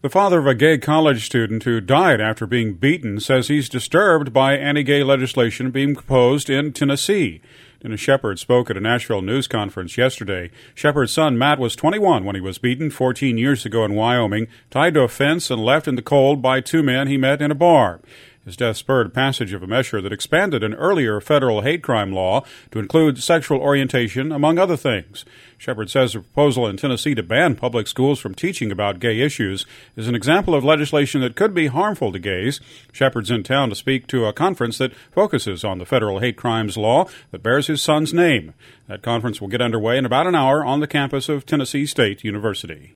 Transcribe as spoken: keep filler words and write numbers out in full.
The father of a gay college student who died after being beaten says he's disturbed by anti-gay legislation being proposed in Tennessee. Dennis Shepard spoke at a Nashville news conference yesterday. Shepard's son, Matt, was twenty-one when he was beaten fourteen years ago in Wyoming, tied to a fence and left in the cold by two men he met in a bar. His death spurred passage of a measure that expanded an earlier federal hate crime law to include sexual orientation, among other things. Shepard says the proposal in Tennessee to ban public schools from teaching about gay issues is an example of legislation that could be harmful to gays. Shepard's in town to speak to a conference that focuses on the federal hate crimes law that bears his son's name. That conference will get underway in about an hour on the campus of Tennessee State University.